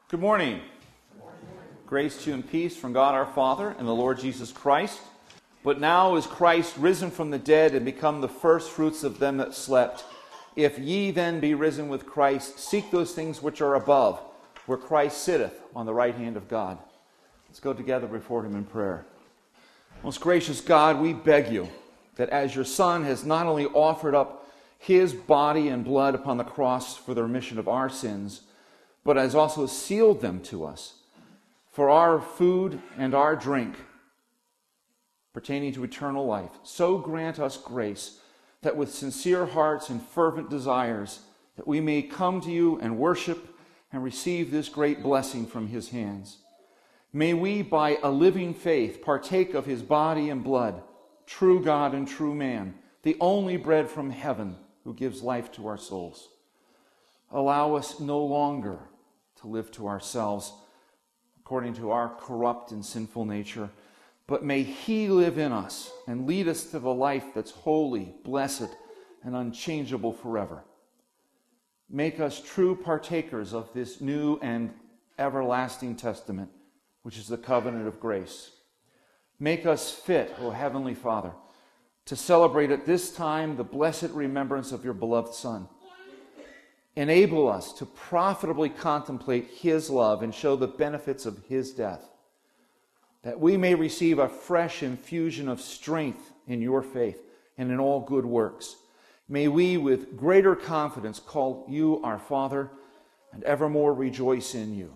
Good morning. Grace to you and peace from God our Father and the Lord Jesus Christ. But now is Christ risen from the dead and become the first fruits of them that slept. If ye then be risen with Christ, seek those things which are above, where Christ sitteth on the right hand of God. Let's go together before him in prayer. Most gracious God, we beg you that as your Son has not only offered up his body and blood upon the cross for the remission of our sins, but has also sealed them to us for our food and our drink pertaining to eternal life. So grant us grace that with sincere hearts and fervent desires that we may come to you and worship and receive this great blessing from his hands. May we, by a living faith, partake of his body and blood, true God and true man, the only bread from heaven who gives life to our souls. Allow us no longer to live to ourselves according to our corrupt and sinful nature, but may he live in us and lead us to the life that's holy, blessed, and unchangeable forever. Make us true partakers of this new and everlasting testament, which is the covenant of grace. Make us fit, O Heavenly Father, to celebrate at this time the blessed remembrance of your beloved Son. Enable us to profitably contemplate his love and show the benefits of his death, that we may receive a fresh infusion of strength in your faith and in all good works. May we with greater confidence call you our Father and evermore rejoice in you.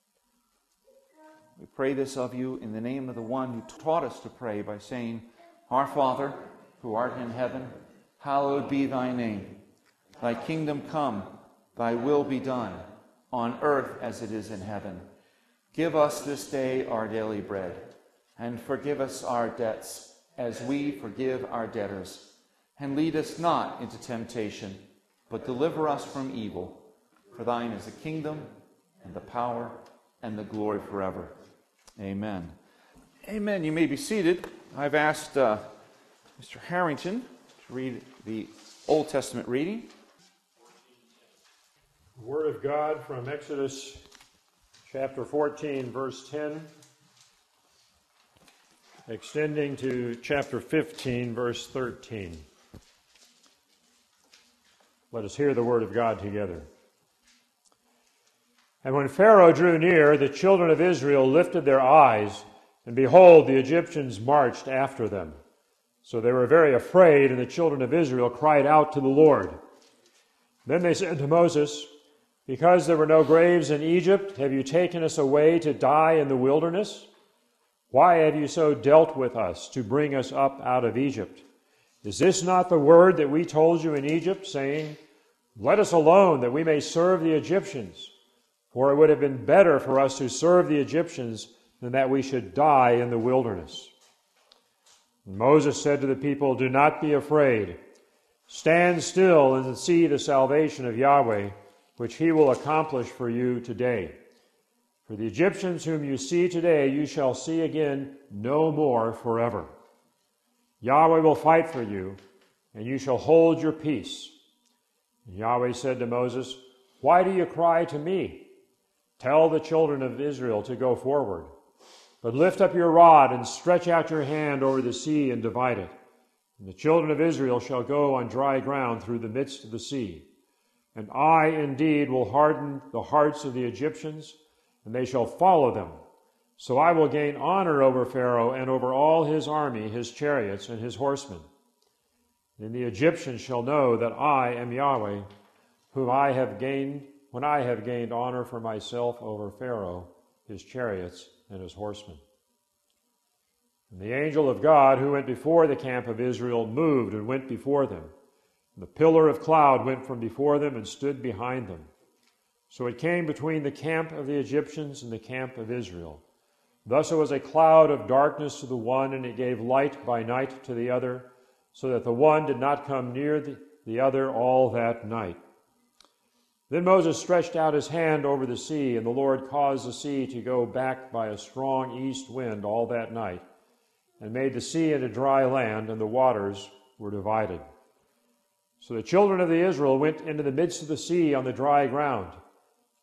We pray this of you in the name of the one who taught us to pray by saying, Our Father, who art in heaven, hallowed be thy name. Thy kingdom come, thy will be done, on earth as it is in heaven. Give us this day our daily bread, and forgive us our debts, as we forgive our debtors. And lead us not into temptation, but deliver us from evil. For thine is the kingdom, and the power, and the glory forever. Amen. Amen. You may be seated. I've asked Mr. Harrington to read the Old Testament reading. Word of God from Exodus chapter 14, verse 10, extending to chapter 15, verse 13. Let us hear the word of God together. And when Pharaoh drew near, the children of Israel lifted their eyes, and behold, the Egyptians marched after them. So they were very afraid, and the children of Israel cried out to the Lord. Then they said to Moses, Because there were no graves in Egypt, have you taken us away to die in the wilderness? Why have you so dealt with us to bring us up out of Egypt? Is this not the word that we told you in Egypt, saying, Let us alone, that we may serve the Egyptians? For it would have been better for us to serve the Egyptians than that we should die in the wilderness. And Moses said to the people, Do not be afraid. Stand still and see the salvation of Yahweh, which he will accomplish for you today. For the Egyptians whom you see today, you shall see again no more forever. Yahweh will fight for you, and you shall hold your peace. And Yahweh said to Moses, Why do you cry to me? Tell the children of Israel to go forward. But lift up your rod and stretch out your hand over the sea and divide it. And the children of Israel shall go on dry ground through the midst of the sea. And I indeed will harden the hearts of the Egyptians, and they shall follow them. So I will gain honor over Pharaoh and over all his army, his chariots, and his horsemen. And the Egyptians shall know that I am Yahweh, whom I have gained, when I have gained honor for myself over Pharaoh, his chariots, and his horsemen. And the angel of God, who went before the camp of Israel, moved and went before them. And the pillar of cloud went from before them and stood behind them. So it came between the camp of the Egyptians and the camp of Israel. Thus it was a cloud of darkness to the one, and it gave light by night to the other, so that the one did not come near the other all that night. Then Moses stretched out his hand over the sea, and the Lord caused the sea to go back by a strong east wind all that night, and made the sea into dry land, and the waters were divided. So the children of Israel went into the midst of the sea on the dry ground.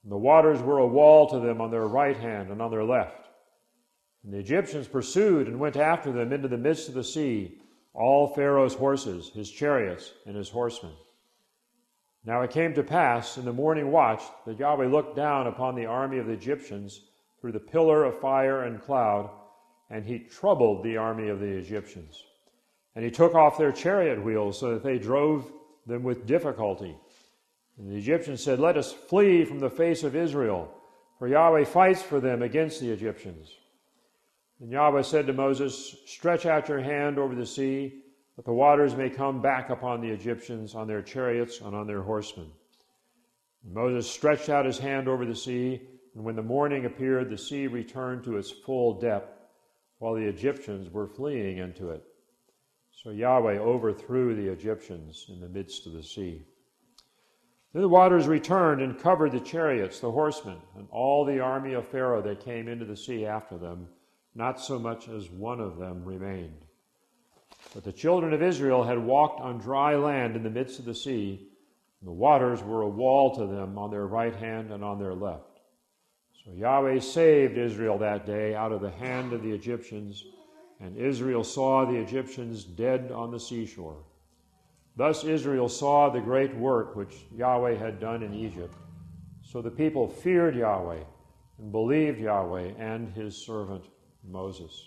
And the waters were a wall to them on their right hand and on their left. And the Egyptians pursued and went after them into the midst of the sea, all Pharaoh's horses, his chariots, and his horsemen. Now it came to pass in the morning watch that Yahweh looked down upon the army of the Egyptians through the pillar of fire and cloud, and he troubled the army of the Egyptians. And he took off their chariot wheels so that they drove them with difficulty. And the Egyptians said, "Let us flee from the face of Israel, for Yahweh fights for them against the Egyptians." And Yahweh said to Moses, "Stretch out your hand over the sea, that the waters may come back upon the Egyptians, on their chariots and on their horsemen." And Moses stretched out his hand over the sea, and when the morning appeared, the sea returned to its full depth, while the Egyptians were fleeing into it. So Yahweh overthrew the Egyptians in the midst of the sea. Then the waters returned and covered the chariots, the horsemen, and all the army of Pharaoh that came into the sea after them. Not so much as one of them remained. But the children of Israel had walked on dry land in the midst of the sea, and the waters were a wall to them on their right hand and on their left. So Yahweh saved Israel that day out of the hand of the Egyptians, and Israel saw the Egyptians dead on the seashore. Thus Israel saw the great work which Yahweh had done in Egypt. So the people feared Yahweh and believed Yahweh and his servant Moses.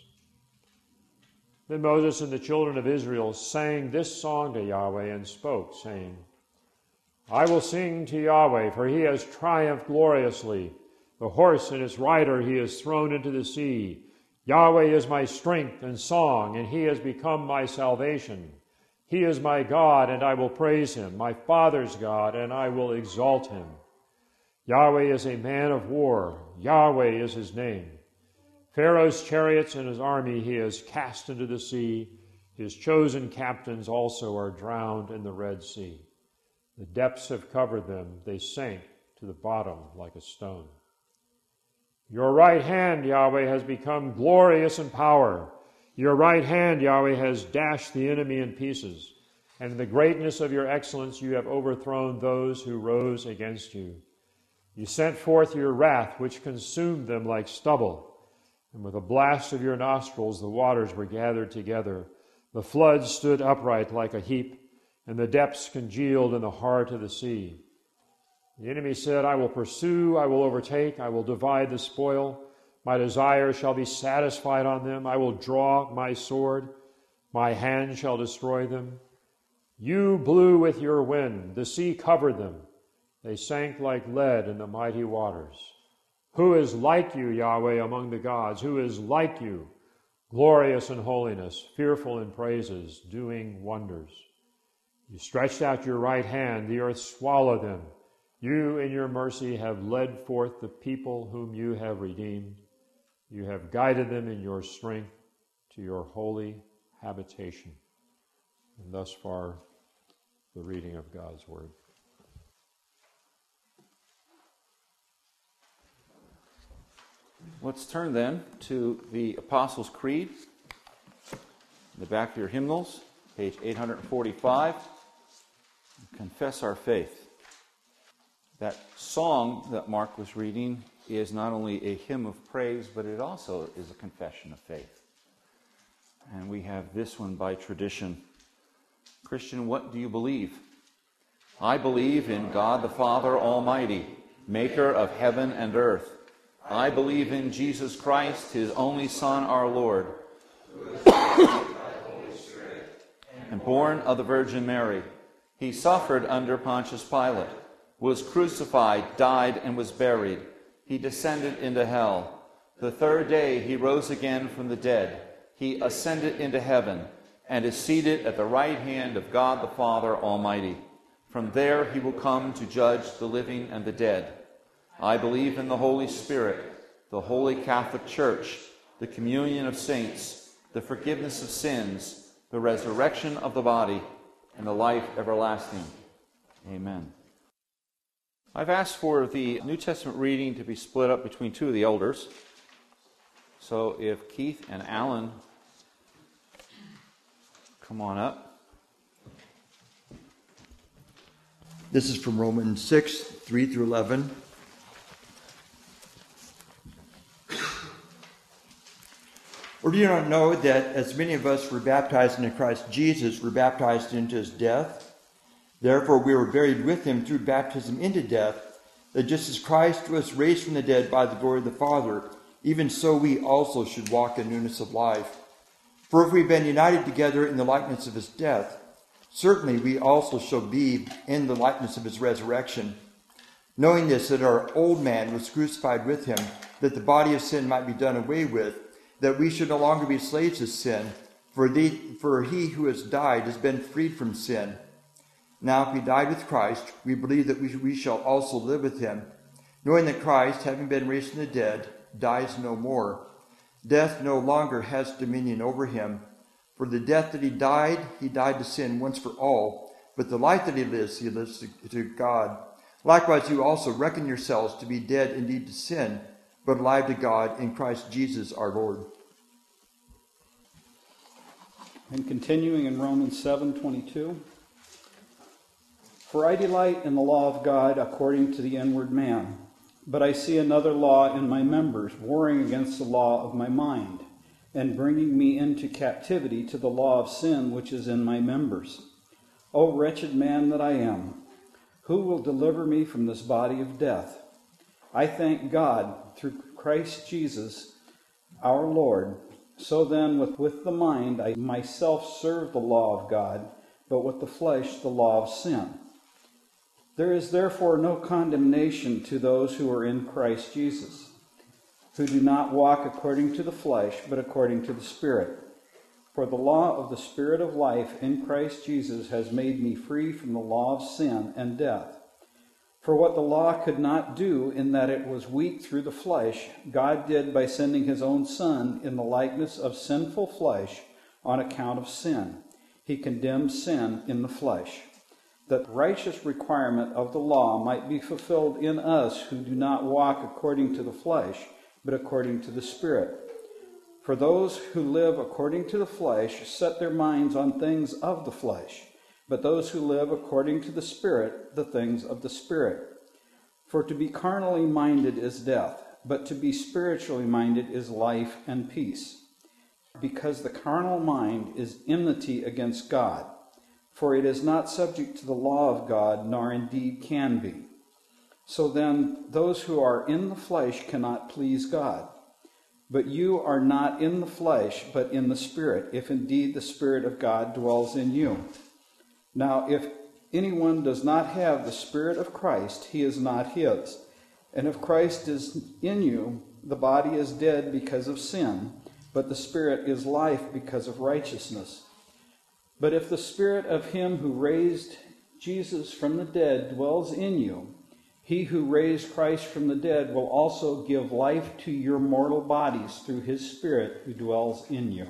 Then Moses and the children of Israel sang this song to Yahweh and spoke, saying, "I will sing to Yahweh, for he has triumphed gloriously. The horse and its rider he has thrown into the sea. Yahweh is my strength and song, and he has become my salvation. He is my God, and I will praise him, my father's God, and I will exalt him. Yahweh is a man of war. Yahweh is his name. Pharaoh's chariots and his army he has cast into the sea. His chosen captains also are drowned in the Red Sea. The depths have covered them. They sank to the bottom like a stone. Your right hand, Yahweh, has become glorious in power. Your right hand, Yahweh, has dashed the enemy in pieces. And in the greatness of your excellence you have overthrown those who rose against you. You sent forth your wrath, which consumed them like stubble. And with a blast of your nostrils the waters were gathered together. The floods stood upright like a heap, and the depths congealed in the heart of the sea. The enemy said, I will pursue, I will overtake, I will divide the spoil. My desire shall be satisfied on them. I will draw my sword. My hand shall destroy them. You blew with your wind. The sea covered them. They sank like lead in the mighty waters. Who is like you, Yahweh, among the gods? Who is like you, glorious in holiness, fearful in praises, doing wonders? You stretched out your right hand. The earth swallowed them. You, in your mercy, have led forth the people whom you have redeemed. You have guided them in your strength to your holy habitation. And thus far, the reading of God's word. Let's turn then to the Apostles' Creed, in the back of your hymnals, page 845. Confess our faith. That song that Mark was reading is not only a hymn of praise, but it also is a confession of faith. And we have this one by tradition. Christian, what do you believe? I believe in God the Father Almighty, maker of heaven and earth. I believe in Jesus Christ, his only Son, our Lord, and born of the Virgin Mary. He suffered under Pontius Pilate, was crucified, died, and was buried. He descended into hell. The third day he rose again from the dead. He ascended into heaven and is seated at the right hand of God the Father Almighty. From there he will come to judge the living and the dead. I believe in the Holy Spirit, the Holy Catholic Church, the communion of saints, the forgiveness of sins, the resurrection of the body, and the life everlasting. Amen. I've asked for the New Testament reading to be split up between two of the elders. So if Keith and Alan come on up. This is from Romans 6, 3 through 11. Or do you not know that as many of us were baptized into Christ Jesus, were baptized into his death? Therefore we were buried with him through baptism into death, that just as Christ was raised from the dead by the glory of the Father, even so we also should walk in newness of life. For if we've been united together in the likeness of his death, certainly we also shall be in the likeness of his resurrection. Knowing this, that our old man was crucified with him, that the body of sin might be done away with, that we should no longer be slaves to sin, for he who has died has been freed from sin. Now if we died with Christ, we believe that we shall also live with him, knowing that Christ, having been raised from the dead, dies no more. Death no longer has dominion over him. For the death that he died to sin once for all, but the life that he lives to God. Likewise, you also reckon yourselves to be dead indeed to sin, but alive to God in Christ Jesus our Lord. And continuing in Romans 7:22, for I delight in the law of God according to the inward man, but I see another law in my members, warring against the law of my mind, and bringing me into captivity to the law of sin which is in my members. O wretched man that I am, who will deliver me from this body of death? I thank God through Christ Jesus our Lord. So then with the mind I myself serve the law of God, but with the flesh the law of sin. There is therefore no condemnation to those who are in Christ Jesus, who do not walk according to the flesh, but according to the Spirit. For the law of the Spirit of life in Christ Jesus has made me free from the law of sin and death. For what the law could not do, in that it was weak through the flesh, God did by sending his own Son in the likeness of sinful flesh on account of sin. He condemned sin in the flesh, that the righteous requirement of the law might be fulfilled in us who do not walk according to the flesh, but according to the Spirit. For those who live according to the flesh set their minds on things of the flesh, but those who live according to the Spirit, the things of the Spirit. For to be carnally minded is death, but to be spiritually minded is life and peace. Because the carnal mind is enmity against God, for it is not subject to the law of God, nor indeed can be. So then, those who are in the flesh cannot please God. But you are not in the flesh, but in the Spirit, if indeed the Spirit of God dwells in you. Now, if anyone does not have the Spirit of Christ, he is not his. And if Christ is in you, the body is dead because of sin, but the Spirit is life because of righteousness. But if the Spirit of him who raised Jesus from the dead dwells in you, he who raised Christ from the dead will also give life to your mortal bodies through his Spirit who dwells in you.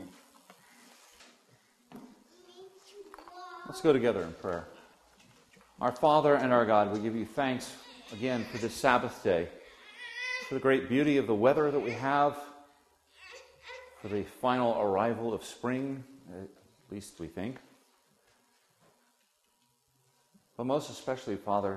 Let's go together in prayer. Our Father and our God, we give you thanks again for this Sabbath day, for the great beauty of the weather that we have, for the final arrival of spring, at least we think. But most especially, Father,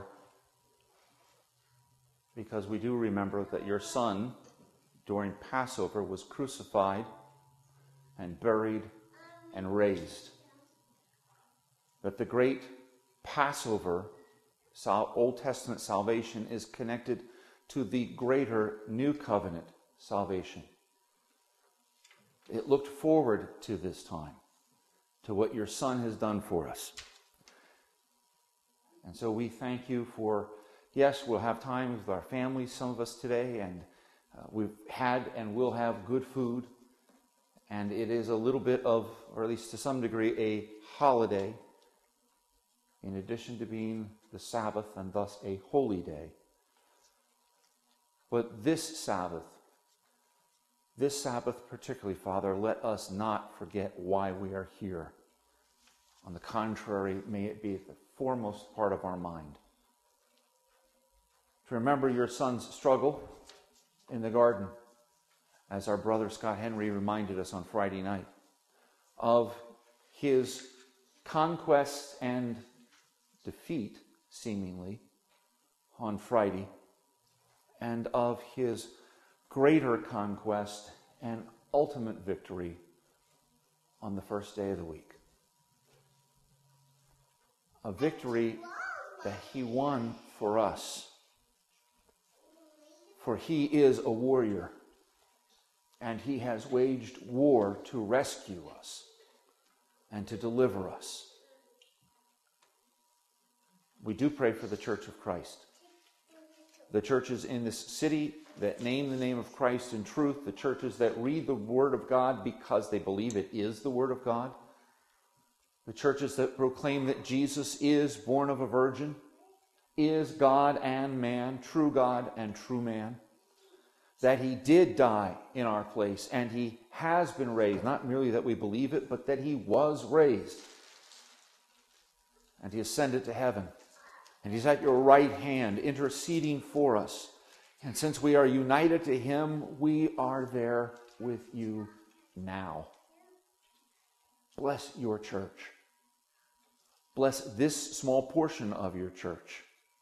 because we do remember that your Son, during Passover, was crucified and buried and raised. That the great Passover, Old Testament salvation, is connected to the greater New Covenant salvation. It looked forward to this time, to what your Son has done for us. And so we thank you for, yes, we'll have time with our families, some of us today, and we've had and will have good food. And it is a little bit of, or at least to some degree, a holiday, in addition to being the Sabbath and thus a holy day. But this Sabbath particularly, Father, let us not forget why we are here. On the contrary, may it be the foremost part of our mind. To remember your Son's struggle in the garden, as our brother Scott Henry reminded us on Friday night, of his conquest and defeat, seemingly, on Friday, and of his greater conquest and ultimate victory on the first day of the week. A victory that he won for us. For he is a warrior, and he has waged war to rescue us and to deliver us. We do pray for the Church of Christ. The churches in this city that name the name of Christ in truth, the churches that read the Word of God because they believe it is the Word of God, the churches that proclaim that Jesus is born of a virgin, is God and man, true God and true man, that he did die in our place and he has been raised, not merely that we believe it, but that he was raised. And he ascended to heaven. And he's at your right hand, interceding for us. And since we are united to him, we are there with you now. Bless your church. Bless this small portion of your church.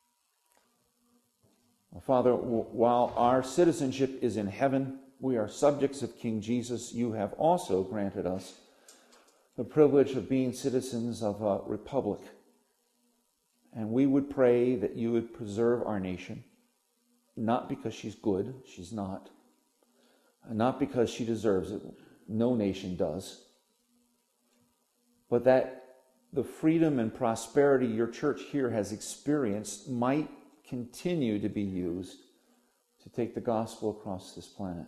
Well, Father, while our citizenship is in heaven, we are subjects of King Jesus. You have also granted us the privilege of being citizens of a republic. And we would pray that you would preserve our nation, not because she's good, she's not, and not because she deserves it, no nation does, but that the freedom and prosperity your church here has experienced might continue to be used to take the gospel across this planet.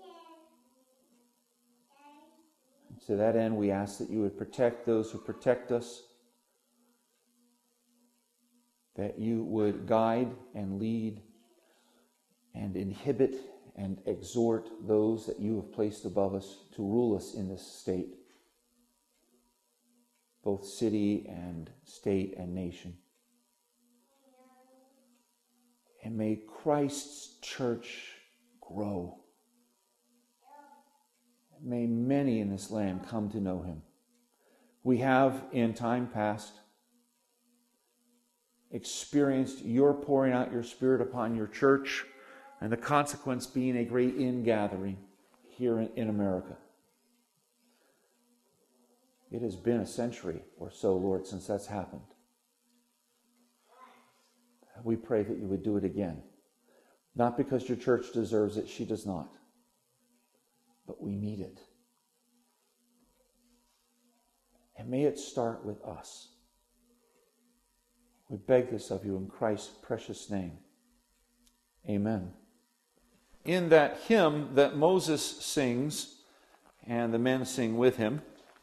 And to that end, we ask that you would protect those who protect us, that you would guide and lead and inhibit and exhort those that you have placed above us to rule us in this state, both city and state and nation. And may Christ's church grow. May many in this land come to know him. We have, in time past, experienced your pouring out your Spirit upon your church, and the consequence being a great ingathering here in America. It has been a century or so, Lord, since that's happened. We pray that you would do it again. Not because your church deserves it, she does not. But we need it. And may it start with us. We beg this of you in Christ's precious name. Amen. In that hymn that Moses sings, and the men sing with him,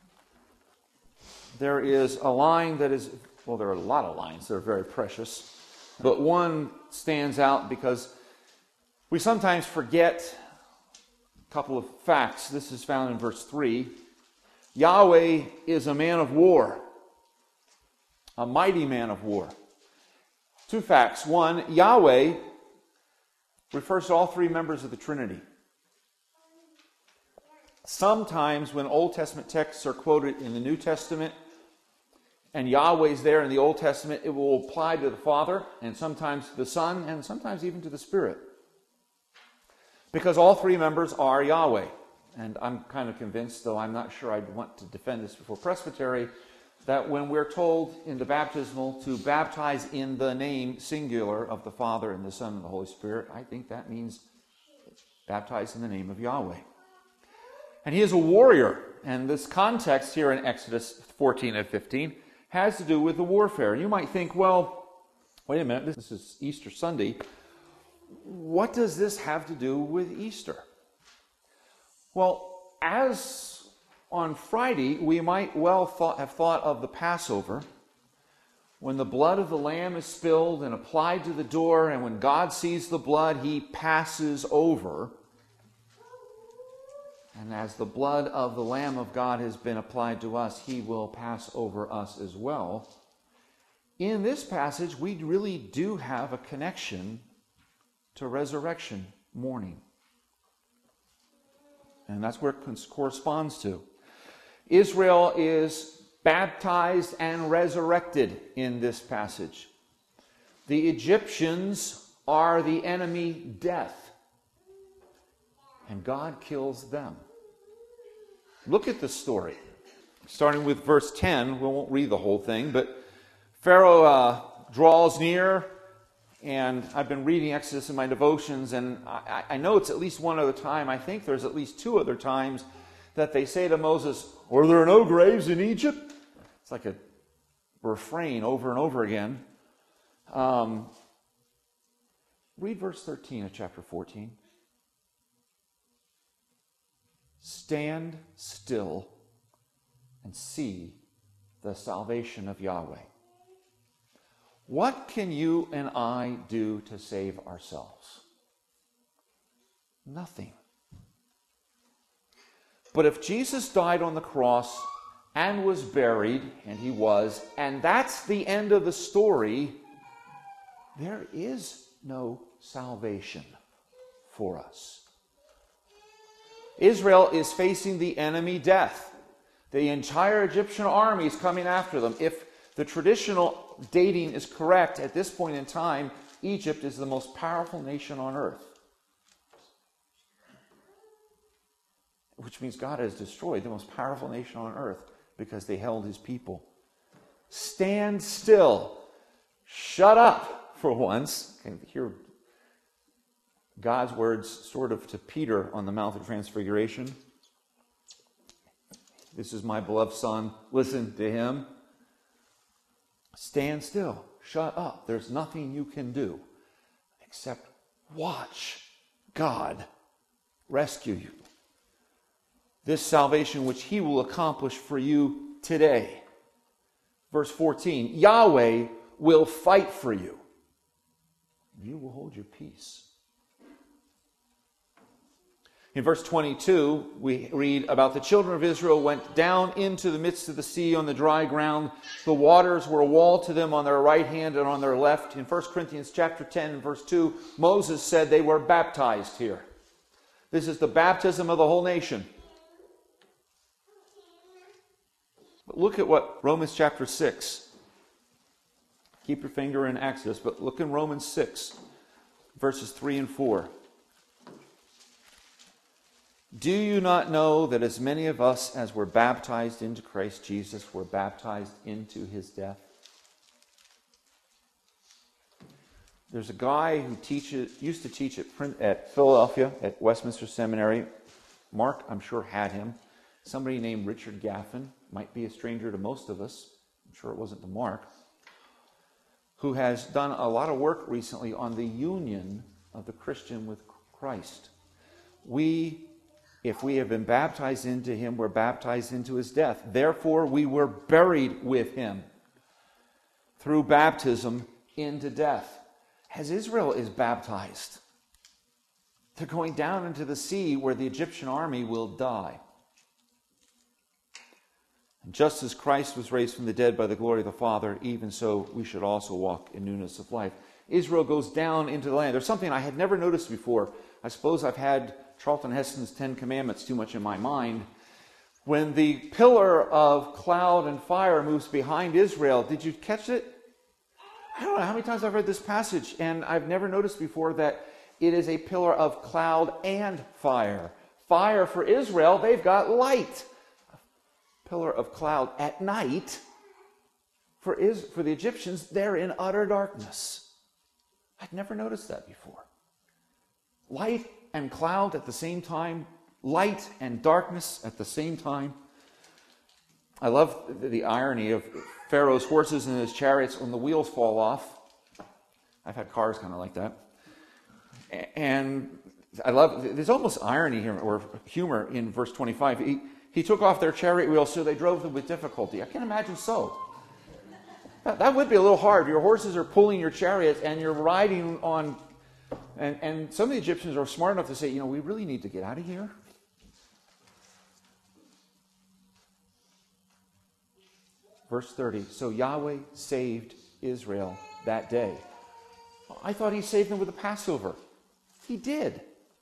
there is a line that is, well, there are a lot of lines that are very precious, but one stands out because we sometimes forget a couple of facts. This is found in verse 3. Yahweh is a man of war, a mighty man of war. Two facts. One, Yahweh refers to all three members of the Trinity. Sometimes when Old Testament texts are quoted in the New Testament, and Yahweh's there in the Old Testament, it will apply to the Father, and sometimes to the Son, and sometimes even to the Spirit. Because all three members are Yahweh. And I'm kind of convinced, though I'm not sure I'd want to defend this before presbytery, that when we're told in the baptismal to baptize in the name singular of the Father and the Son and the Holy Spirit, I think that means baptize in the name of Yahweh. And he is a warrior. And this context here in Exodus 14 and 15 has to do with the warfare. And you might think, well, wait a minute, this is Easter Sunday. What does this have to do with Easter? Well, as on Friday, we might well have thought of the Passover, when the blood of the lamb is spilled and applied to the door, and when God sees the blood, he passes over. And as the blood of the Lamb of God has been applied to us, he will pass over us as well. In this passage, we really do have a connection to resurrection morning. And that's where it corresponds to. Israel is baptized and resurrected in this passage. The Egyptians are the enemy death. And God kills them. Look at the story. Starting with verse 10, we won't read the whole thing, but Pharaoh draws near, and I've been reading Exodus in my devotions, and I know it's at least one other time. I think there's at least two other times that they say to Moses, "Were there no graves in Egypt?" It's like a refrain over and over again. Read verse 13 of chapter 14. Stand still and see the salvation of Yahweh. What can you and I do to save ourselves? Nothing. But if Jesus died on the cross and was buried, and he was, and that's the end of the story, there is no salvation for us. Israel is facing the enemy death. The entire Egyptian army is coming after them. If the traditional dating is correct, at this point in time, Egypt is the most powerful nation on earth. Which means God has destroyed the most powerful nation on earth because they held his people. Stand still. Shut up for once. Can you hear God's words sort of to Peter on the Mount of Transfiguration? This is my beloved Son. Listen to him. Stand still. Shut up. There's nothing you can do except watch God rescue you. This salvation which he will accomplish for you today. Verse 14, Yahweh will fight for you. You will hold your peace. In verse 22, we read about the children of Israel went down into the midst of the sea on the dry ground. The waters were a wall to them on their right hand and on their left. In 1 Corinthians chapter 10 and verse 2, Moses said they were baptized here. This is the baptism of the whole nation. But look at what Romans chapter 6. Keep your finger in Exodus, but look in Romans 6, verses 3 and 4. Do you not know that as many of us as were baptized into Christ Jesus were baptized into his death? There's a guy who used to teach at Philadelphia at Westminster Seminary. Mark, I'm sure, had him. Somebody named Richard Gaffin, might be a stranger to most of us. I'm sure it wasn't to Mark. Who has done a lot of work recently on the union of the Christian with Christ. If we have been baptized into him, we're baptized into his death. Therefore, we were buried with him through baptism into death. As Israel is baptized, they're going down into the sea where the Egyptian army will die. And just as Christ was raised from the dead by the glory of the Father, even so we should also walk in newness of life. Israel goes down into the land. There's something I had never noticed before. I suppose I've had Charlton Heston's 10 Commandments too much in my mind. When the pillar of cloud and fire moves behind Israel, did you catch it? I don't know how many times I've read this passage, and I've never noticed before that it is a pillar of cloud and fire. Fire for Israel, they've got light. A pillar of cloud at night. For the Egyptians, they're in utter darkness. I'd never noticed that before. Light and cloud at the same time, light and darkness at the same time. I love the irony of Pharaoh's horses and his chariots when the wheels fall off. I've had cars kind of like that. And I love, there's almost irony here, or humor in verse 25. He took off their chariot wheels, so they drove them with difficulty. I can imagine so. That would be a little hard. Your horses are pulling your chariots, and you're riding on... And some of the Egyptians are smart enough to say, we really need to get out of here. Verse 30, so Yahweh saved Israel that day. I thought he saved them with the Passover. He did.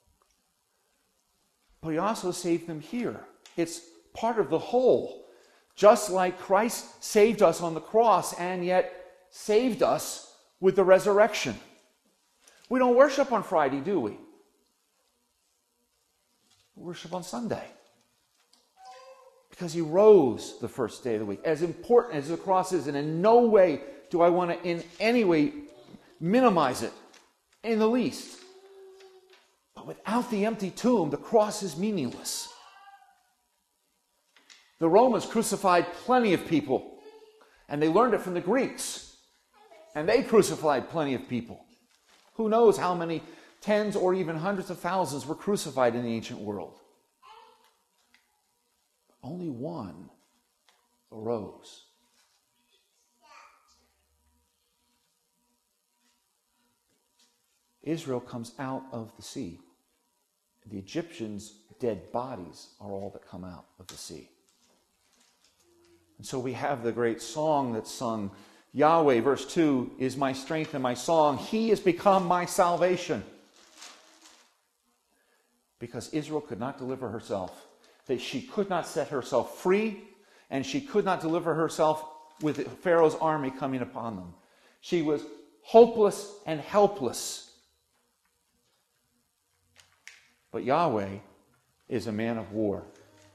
But he also saved them here. It's part of the whole. Just like Christ saved us on the cross and yet saved us with the resurrection. We don't worship on Friday, do we? We worship on Sunday. Because he rose the first day of the week. As important as the cross is, and in no way do I want to in any way minimize it in the least. But without the empty tomb, the cross is meaningless. The Romans crucified plenty of people, and they learned it from the Greeks. And they crucified plenty of people. Who knows how many tens or even hundreds of thousands were crucified in the ancient world. Only one arose. Israel comes out of the sea. The Egyptians' dead bodies are all that come out of the sea. And so we have the great song that's sung. Yahweh, verse 2, is my strength and my song. He has become my salvation. Because Israel could not deliver herself. That she could not set herself free, and she could not deliver herself with Pharaoh's army coming upon them. She was hopeless and helpless. But Yahweh is a man of war.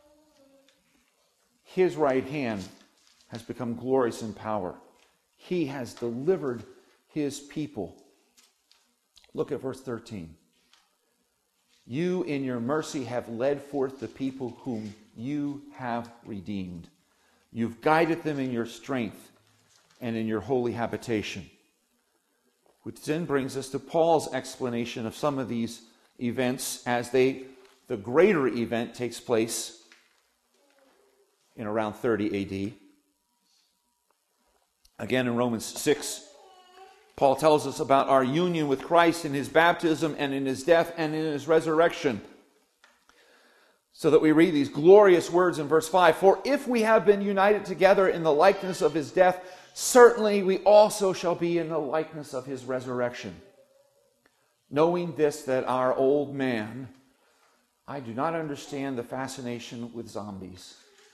His right hand has become glorious in power. He has delivered his people. Look at verse 13. You in your mercy have led forth the people whom you have redeemed. You've guided them in your strength and in your holy habitation. Which then brings us to Paul's explanation of some of these events as the greater event takes place in around 30 AD. Again, in Romans 6, Paul tells us about our union with Christ in his baptism and in his death and in his resurrection. So that we read these glorious words in verse 5. For if we have been united together in the likeness of his death, certainly we also shall be in the likeness of his resurrection. Knowing this, that our old man, I do not understand the fascination with zombies.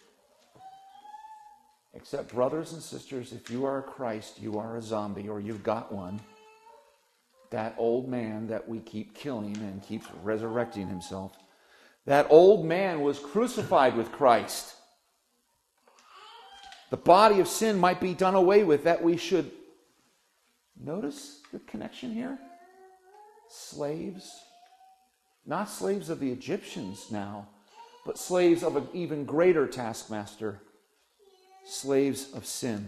Except, brothers and sisters, if you are a Christ, you are a zombie, or you've got one. That old man that we keep killing and keeps resurrecting himself. That old man was crucified with Christ. The body of sin might be done away with, that we should. Notice the connection here? Slaves. Not slaves of the Egyptians now, but slaves of an even greater taskmaster. Slaves of sin.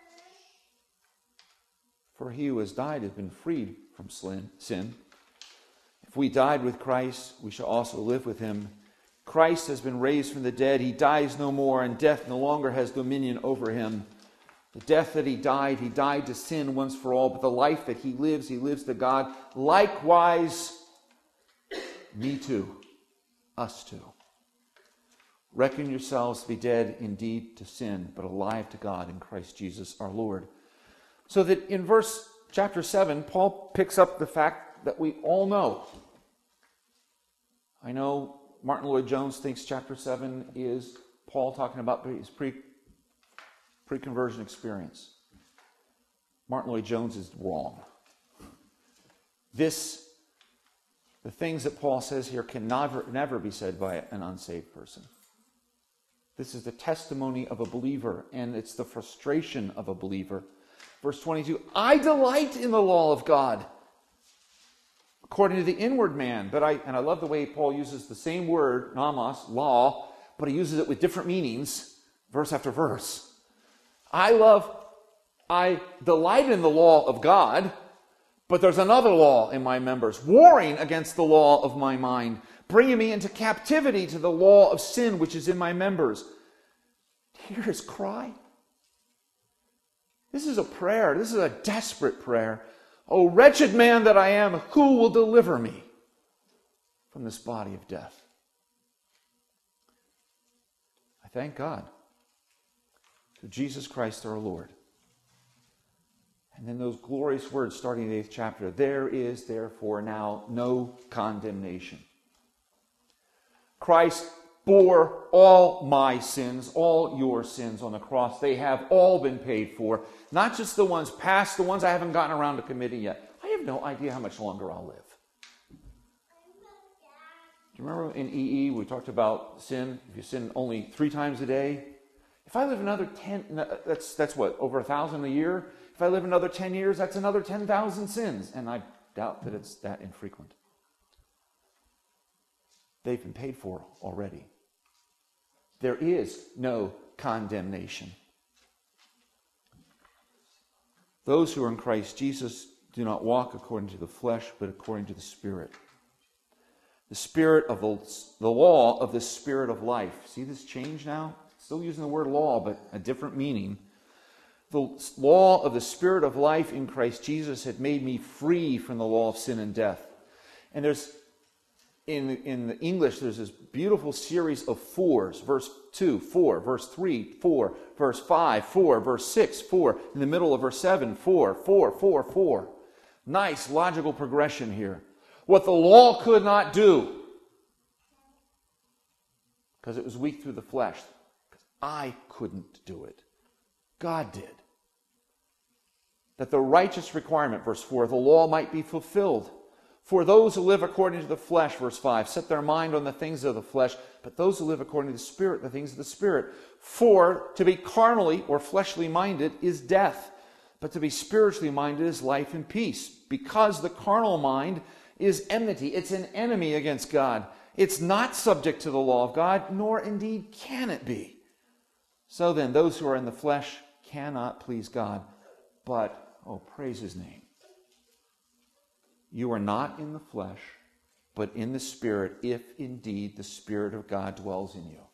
For he who has died has been freed from sin. If we died with Christ, we shall also live with him. Christ has been raised from the dead. He dies no more, and death no longer has dominion over him. The death that he died to sin once for all, but the life that he lives to God. Likewise, me too, us too. Reckon yourselves to be dead indeed to sin, but alive to God in Christ Jesus our Lord. So that in chapter 7, Paul picks up the fact that we all know. I know Martin Lloyd-Jones thinks chapter 7 is Paul talking about his pre-conversion experience. Martin Lloyd-Jones is wrong. The things that Paul says here can never be said by an unsaved person. This is the testimony of a believer, and it's the frustration of a believer. Verse 22, I delight in the law of God, according to the inward man. And I love the way Paul uses the same word, nomos, law, but he uses it with different meanings, verse after verse. I delight in the law of God, but there's another law in my members, warring against the law of my mind, bringing me into captivity to the law of sin which is in my members. Hear his cry. This is a prayer. This is a desperate prayer. O wretched man that I am, who will deliver me from this body of death? I thank God through Jesus Christ our Lord. And then those glorious words starting in the 8th chapter. There is therefore now no condemnation. Christ bore all my sins, all your sins on the cross. They have all been paid for. Not just the ones past, the ones I haven't gotten around to committing yet. I have no idea how much longer I'll live. Do you remember in EE we talked about sin? If you sin only 3 times a day, if I live another 10, that's what, over 1,000 a year? If I live another 10 years, that's another 10,000 sins. And I doubt that it's that infrequent. They've been paid for already. There is no condemnation. Those who are in Christ Jesus do not walk according to the flesh, but according to the Spirit. The Spirit of the law of the Spirit of life. See this change now? Still using the word law, but a different meaning. The law of the Spirit of life in Christ Jesus had made me free from the law of sin and death. And there's, in the English, there's this beautiful series of 4s. Verse 2, 4. Verse 3, 4. Verse 5, 4. Verse 6, 4. In the middle of verse 7, 4, 4, 4, 4. Nice logical progression here. What the law could not do, because it was weak through the flesh. Because I couldn't do it. God did. That the righteous requirement, verse 4, the law might be fulfilled. For those who live according to the flesh, verse 5, set their mind on the things of the flesh, but those who live according to the Spirit, the things of the Spirit. For to be carnally or fleshly minded is death, but to be spiritually minded is life and peace. Because the carnal mind is enmity. It's an enemy against God. It's not subject to the law of God, nor indeed can it be. So then, those who are in the flesh cannot please God. But, oh, praise His name. You are not in the flesh, but in the Spirit, if indeed the Spirit of God dwells in you.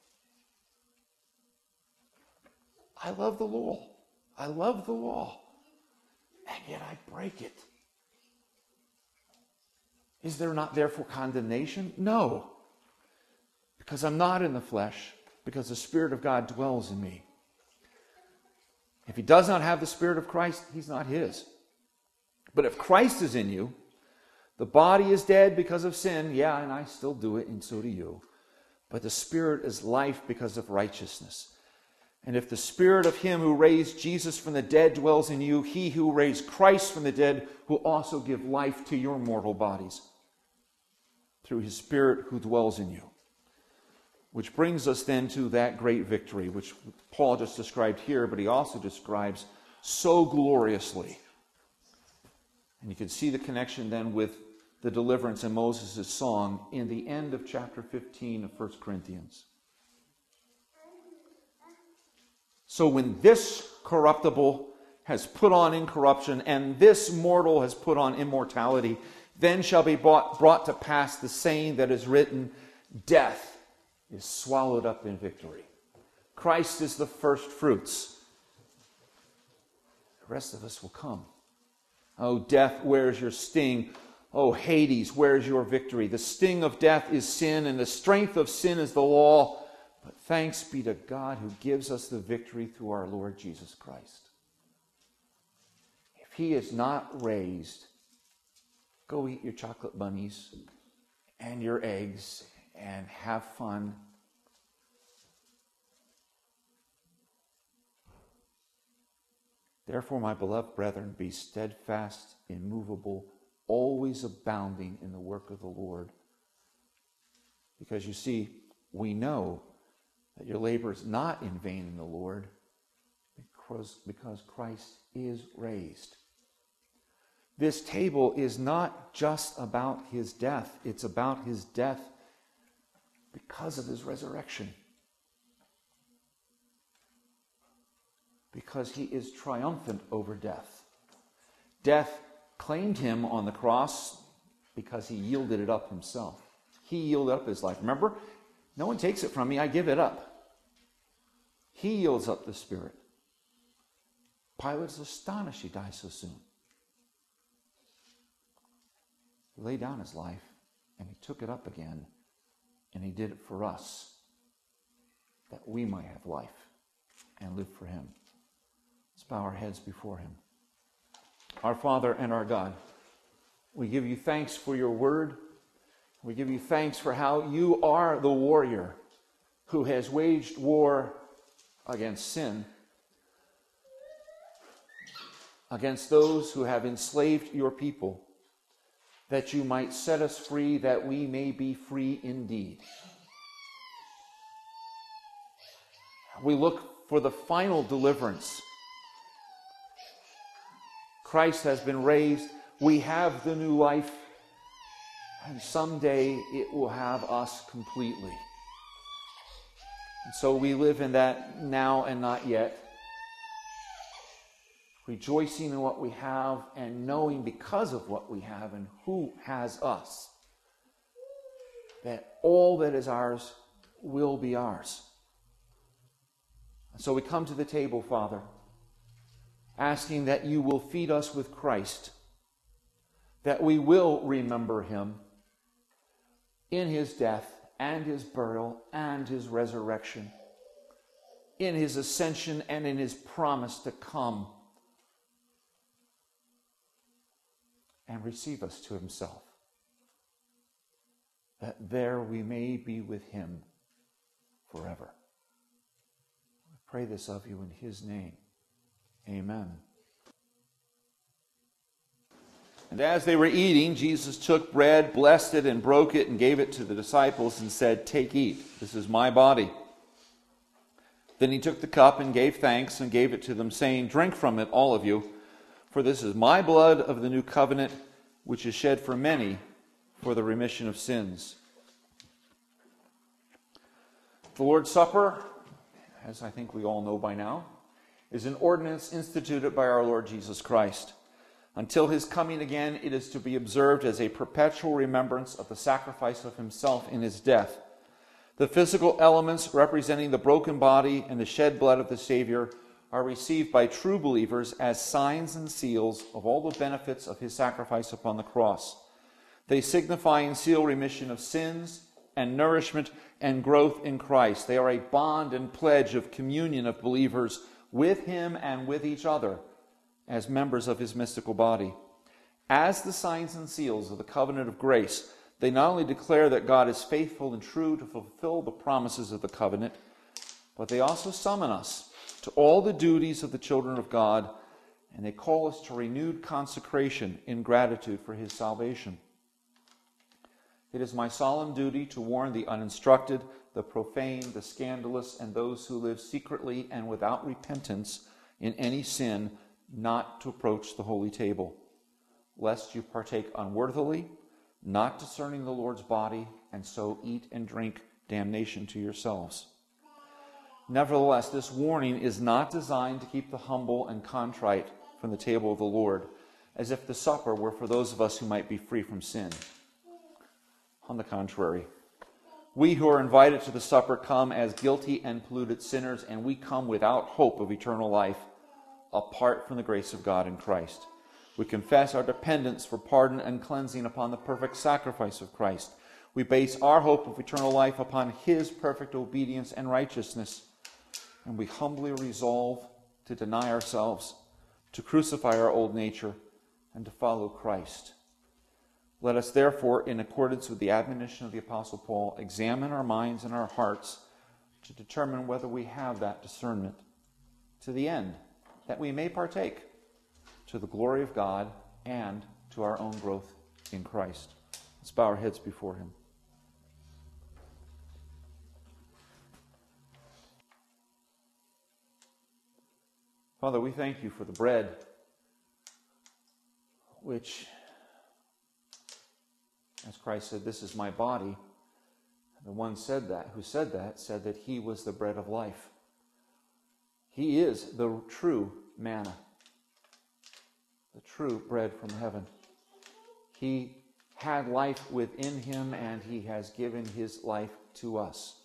I love the law. I love the law. And yet I break it. Is there not therefore condemnation? No. Because I'm not in the flesh, because the Spirit of God dwells in me. If he does not have the Spirit of Christ, he's not his. But if Christ is in you, the body is dead because of sin. Yeah, and I still do it, and so do you. But the Spirit is life because of righteousness. And if the Spirit of him who raised Jesus from the dead dwells in you, he who raised Christ from the dead will also give life to your mortal bodies through his Spirit who dwells in you. Which brings us then to that great victory, which Paul just described here, but he also describes so gloriously. And you can see the connection then with the deliverance in Moses' song in the end of chapter 15 of 1 Corinthians. So when this corruptible has put on incorruption, and this mortal has put on immortality, then shall be brought to pass the saying that is written, death is swallowed up in victory. Christ is the first fruits. The rest of us will come. Oh, death, where's your sting? Oh, Hades, where's your victory? The sting of death is sin, and the strength of sin is the law. But thanks be to God who gives us the victory through our Lord Jesus Christ. If he is not raised, go eat your chocolate bunnies and your eggs and have fun. Therefore, my beloved brethren, be steadfast, immovable, always abounding in the work of the Lord. Because you see, we know that your labor is not in vain in the Lord, because Christ is raised. This table is not just about his death. It's about his death because of his resurrection. Because he is triumphant over death. Death claimed him on the cross because he yielded it up himself. He yielded up his life. Remember, no one takes it from me, I give it up. He yields up the Spirit. Pilate's astonished he died so soon. He laid down his life, and he took it up again, and he did it for us, that we might have life and live for him. Let's bow our heads before him. Our Father and our God, we give you thanks for your word. We give you thanks for how you are the warrior who has waged war against sin, against those who have enslaved your people, that you might set us free, that we may be free indeed. We look for the final deliverance. Christ has been raised. We have the new life. And someday it will have us completely. And so we live in that now and not yet. Rejoicing in what we have and knowing because of what we have and who has us, that all that is ours will be ours. And so we come to the table, Father, asking that you will feed us with Christ, that we will remember him in his death and his burial and his resurrection, in his ascension and in his promise to come and receive us to himself, that there we may be with him forever. I pray this of you in his name. Amen. And as they were eating, Jesus took bread, blessed it, and broke it, and gave it to the disciples, and said, "Take, eat. This is my body." Then he took the cup and gave thanks and gave it to them, saying, "Drink from it, all of you, for this is my blood of the new covenant, which is shed for many for the remission of sins." The Lord's Supper, as I think we all know by now, is an ordinance instituted by our Lord Jesus Christ. Until his coming again, it is to be observed as a perpetual remembrance of the sacrifice of himself in his death. The physical elements representing the broken body and the shed blood of the Savior are received by true believers as signs and seals of all the benefits of his sacrifice upon the cross. They signify and seal remission of sins and nourishment and growth in Christ. They are a bond and pledge of communion of believers with him and with each other as members of his mystical body. As the signs and seals of the covenant of grace, they not only declare that God is faithful and true to fulfill the promises of the covenant, but they also summon us to all the duties of the children of God, and they call us to renewed consecration in gratitude for his salvation. It is my solemn duty to warn the uninstructed, the profane, the scandalous, and those who live secretly and without repentance in any sin, not to approach the holy table, lest you partake unworthily, not discerning the Lord's body, and so eat and drink damnation to yourselves. Nevertheless, this warning is not designed to keep the humble and contrite from the table of the Lord, as if the supper were for those of us who might be free from sin. On the contrary, we who are invited to the supper come as guilty and polluted sinners, and we come without hope of eternal life, apart from the grace of God in Christ. We confess our dependence for pardon and cleansing upon the perfect sacrifice of Christ. We base our hope of eternal life upon his perfect obedience and righteousness. And we humbly resolve to deny ourselves, to crucify our old nature, and to follow Christ. Let us therefore, in accordance with the admonition of the Apostle Paul, examine our minds and our hearts to determine whether we have that discernment, to the end that we may partake to the glory of God and to our own growth in Christ. Let's bow our heads before him. Father, we thank you for the bread, which, as Christ said, "This is my body." The one who said that he was the bread of life. He is the true manna, the true bread from heaven. He had life within him, and he has given his life to us.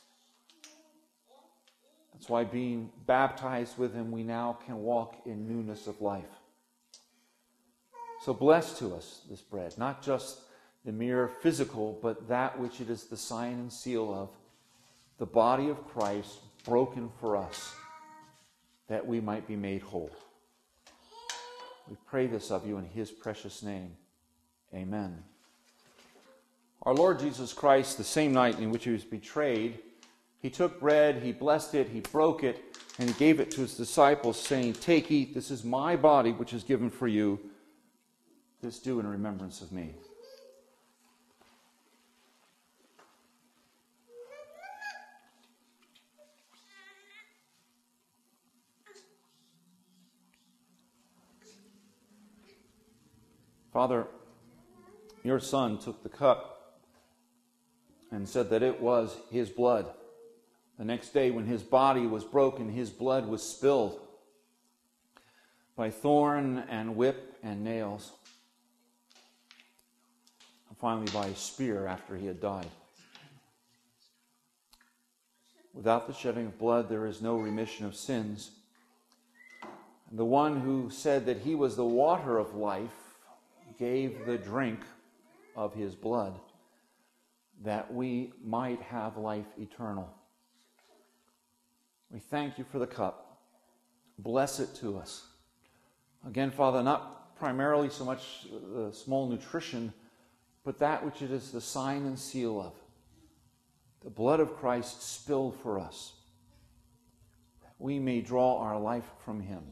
That's why, being baptized with him, we now can walk in newness of life. So bless to us this bread, not just the mere physical, but that which it is the sign and seal of, the body of Christ broken for us, that we might be made whole. We pray this of you in his precious name. Amen. Our Lord Jesus Christ, the same night in which he was betrayed, he took bread, he blessed it, he broke it, and he gave it to his disciples, saying, "Take, eat, this is my body which is given for you. This do in remembrance of me." Father, your Son took the cup and said that it was his blood. The next day, when his body was broken, his blood was spilled by thorn and whip and nails, and finally by a spear after he had died. Without the shedding of blood, there is no remission of sins. And the one who said that he was the water of life gave the drink of his blood, that we might have life eternal. We thank you for the cup. Bless it to us. Again, Father, not primarily so much the small nutrition, but that which it is the sign and seal of. The blood of Christ spilled for us, that we may draw our life from him.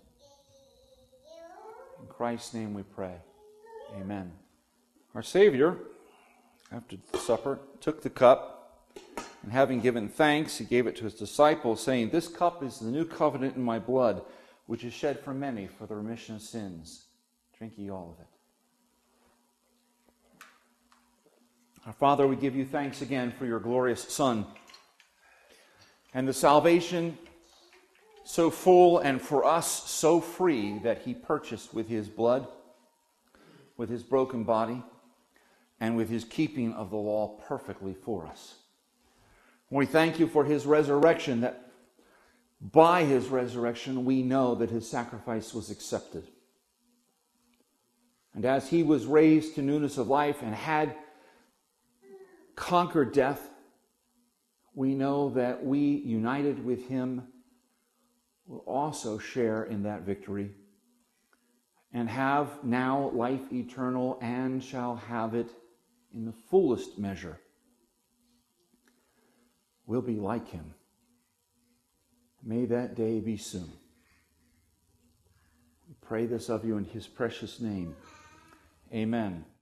In Christ's name we pray. Amen. Our Savior, after the supper, took the cup, and having given thanks, he gave it to his disciples, saying, "This cup is the new covenant in my blood, which is shed for many for the remission of sins. Drink ye all of it." Our Father, we give you thanks again for your glorious Son and the salvation so full and for us so free that he purchased with his blood, with his broken body, and with his keeping of the law perfectly for us. We thank you for his resurrection, that by his resurrection we know that his sacrifice was accepted. And as he was raised to newness of life and had conquered death, we know that we, united with him, will also share in that victory and have now life eternal and shall have it in the fullest measure. We'll be like him. May that day be soon. We pray this of you in his precious name. Amen.